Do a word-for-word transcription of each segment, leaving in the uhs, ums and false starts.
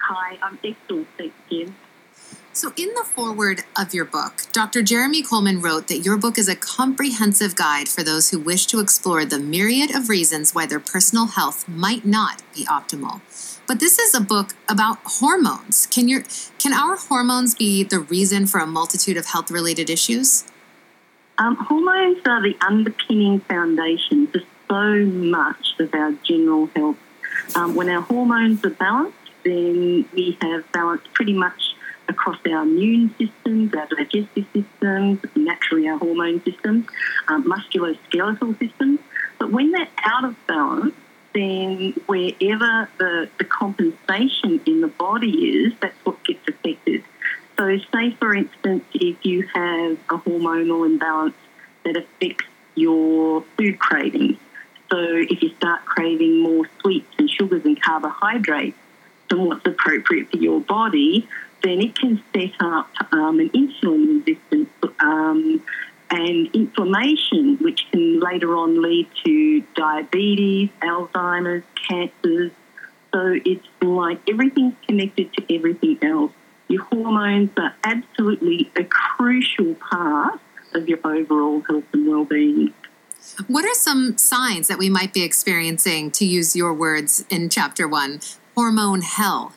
Hi, I'm excellent, thank you. So in the foreword of your book, Doctor Jeremy Coleman wrote that your book is a comprehensive guide for those who wish to explore the myriad of reasons why their personal health might not be optimal. But this is a book about hormones. Can your can our hormones be the reason for a multitude of health-related issues? Um, hormones are the underpinning foundation for so much of our general health. Um, when our hormones are balanced, then we have balance pretty much across our immune systems, our digestive systems, naturally our hormone systems, um, musculoskeletal systems. But when they're out of balance, then wherever the, the compensation in the body is, that's what gets affected. So say, for instance, if you have a hormonal imbalance that affects your food cravings. So if you start craving more sweets and sugars and carbohydrates than what's appropriate for your body, then it can set up um, an insulin resistance um, and inflammation, which can later on lead to diabetes, Alzheimer's, cancers. So it's like everything's connected to everything else. Your hormones are absolutely a crucial part of your overall health and well-being. What are some signs that we might be experiencing, to use your words in chapter one, hormone hell?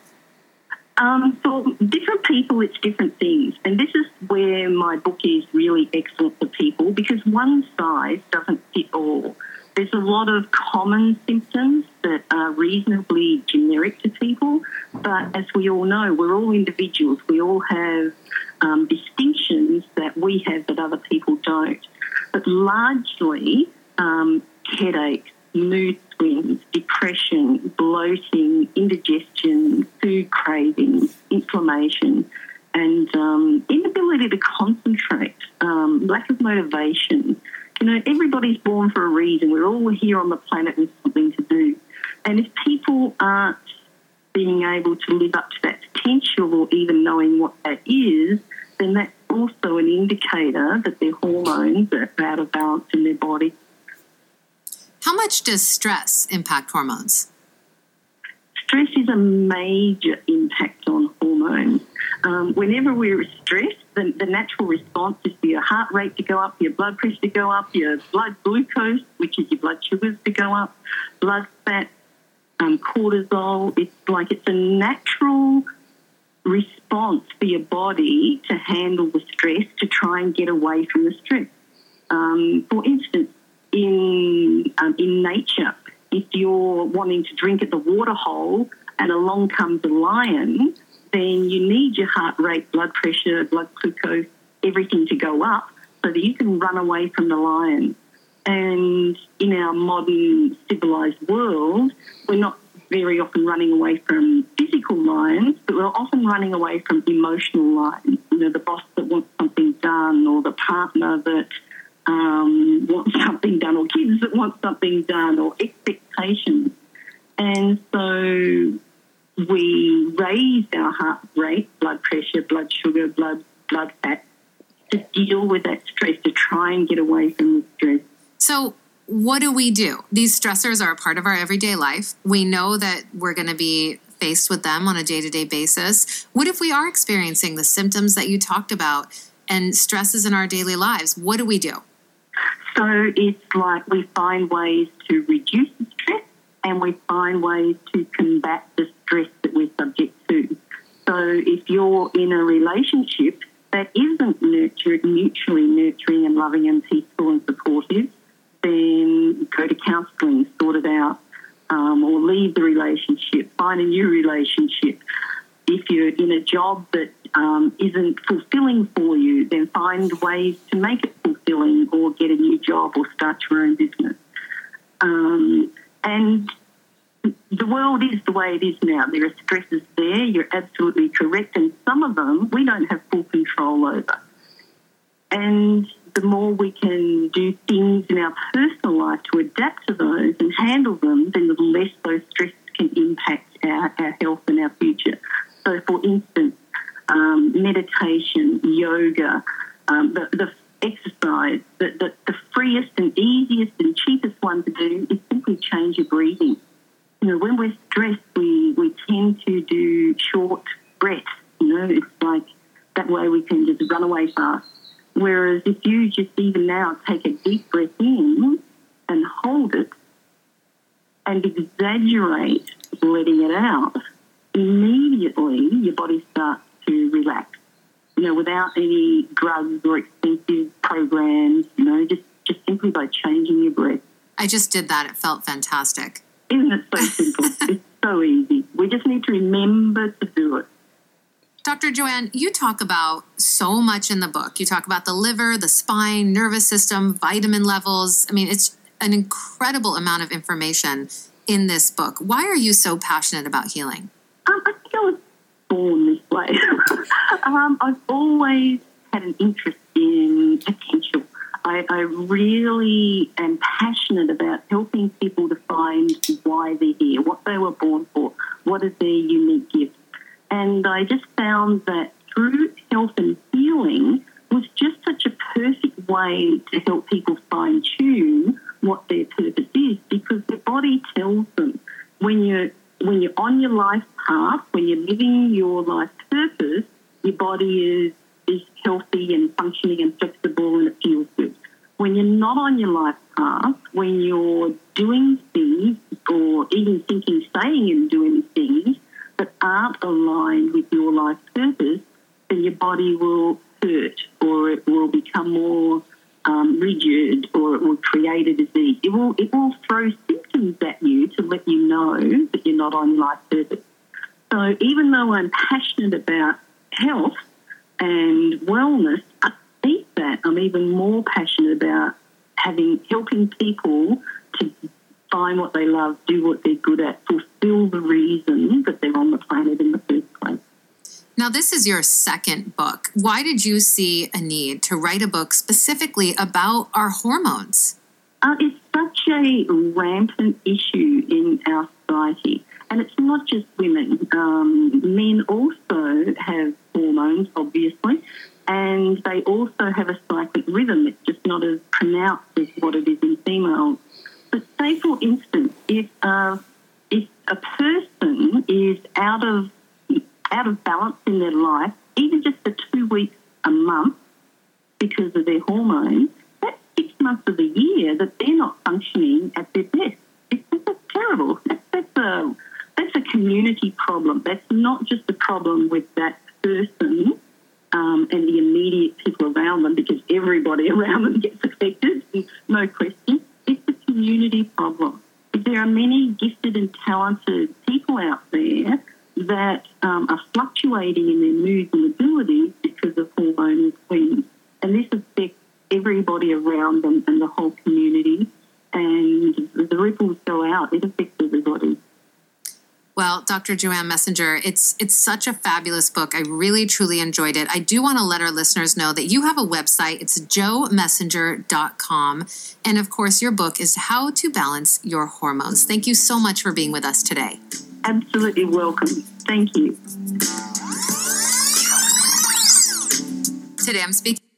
Um, for different people, it's different things. And this is where my book is really excellent for people, because one size doesn't fit all. There's a lot of common symptoms that are reasonably generic to people, but as we all know, we're all individuals. We all have um, distinctions that we have that other people don't. But largely, um, headaches, mood swings, depression, bloating, indigestion, food cravings, inflammation, and um, inability to concentrate, um, lack of motivation. You know, everybody's born for a reason. We're all here on the planet with something to do. And if people aren't being able to live up to that potential or even knowing what that is, then that's also an indicator that their hormones are out of balance in their body. How much does stress impact hormones? Stress is a major impact on hormones. Um, whenever we're stressed, the, the natural response is for your heart rate to go up, your blood pressure to go up, your blood glucose, which is your blood sugars, to go up, blood fat, um, cortisol. It's like it's a natural response for your body to handle the stress, to try and get away from the stress. Um, for instance, in um, in nature, if you're wanting to drink at the water hole and along comes a lion, then you need your heart rate, blood pressure, blood glucose, everything to go up so that you can run away from the lion. And in our modern civilised world, we're not very often running away from physical lions, but we're often running away from emotional lions. You know, the boss that wants something done, or the partner that um, wants something done, or kids that want something done, or expectations. And so we raise our heart rate, blood pressure, blood sugar, blood blood fat to deal with that stress, to try and get away from the stress. So what do we do? These stressors are a part of our everyday life. We know that we're going to be faced with them on a day-to-day basis. What if we are experiencing the symptoms that you talked about and stresses in our daily lives? What do we do? So it's like we find ways to reduce the stress, and we find ways to combat the stress that we're subject to. So if you're in a relationship that isn't nurtured, mutually nurturing and loving and peaceful and supportive, then go to counselling, sort it out, um, or leave the relationship, find a new relationship. If you're in a job that um, isn't fulfilling for you, then find ways to make it fulfilling, or get a new job, or start your own business. Um, and the world is the way it is now. There are stresses there. You're absolutely correct. And some of them we don't have full control over. And the more we can do things in our personal life to adapt to those and handle them, then the less those stresses can impact our, our health and our future. So, for instance, um, meditation, yoga, um, the, the exercise, the, the, the freest and easiest and cheapest one to do is simply change your breathing. You know, when we're stressed, we, we tend to do short short breath. You know, it's like that way we can just run away fast. Whereas if you just even now take a deep breath in and hold it and exaggerate letting it out, immediately your body starts to relax. You know, without any drugs or expensive programs, you know, just, just simply by changing your breath. I just did that. It felt fantastic. Isn't it so simple? It's so easy. We just need to remember to do it. Doctor Joanne, you talk about so much in the book. You talk about the liver, the spine, nervous system, vitamin levels. I mean, it's an incredible amount of information in this book. Why are you so passionate about healing? Um, I think I was born this way. um, I've always had an interest in potential. I, I really am passionate about helping people to find why they're here, what they were born for, what is their unique gift. And I just found that through health and healing was just such a perfect way to help people fine-tune what their purpose is, because the body tells them when you're, when you're on your life path, when you're living your life purpose, your body is, is healthy and functioning and flexible and it feels good. When you're not on your life path, when you're doing things or even thinking, saying and doing things that aren't aligned with your life purpose, then your body will hurt or it will become more um, rigid or it will create a disease. It will, it will throw symptoms at you to let you know that you're not on your life purpose. So even though I'm passionate about health and wellness, underneath that, I'm even more passionate about having helping people to find what they love, do what they're good at, fulfill the reason that they're on the planet in the first place. Now, this is your second book. Why did you see a need to write a book specifically about our hormones? Uh, it's such a rampant issue in our society. And it's not just women. Um, men also have hormones, obviously, and they also have a cyclic rhythm. It's just not as pronounced as what it is in females. But say, for instance, if uh, if a person is out of out of balance in their life, even just for two weeks a month because of their hormones, that's six months of the year that they're not functioning at their best. It's, it's terrible. That's, that's a that's a community problem. That's not just a problem with that person um, and the immediate people around them, because everybody around them gets affected, no question. It's a community problem. There are many gifted and talented people out there that um, are fluctuating in their moods and abilities because of hormone swings. And this affects everybody around them and the whole community. And the ripples go out. It affects everybody. Well, Doctor Joanne Messenger, it's it's such a fabulous book. I really, truly enjoyed it. I do want to let our listeners know that you have a website. It's joe messenger dot com. And, of course, your book is How to Balance Your Hormones. Thank you so much for being with us today. Absolutely welcome. Thank you. Today I'm speaking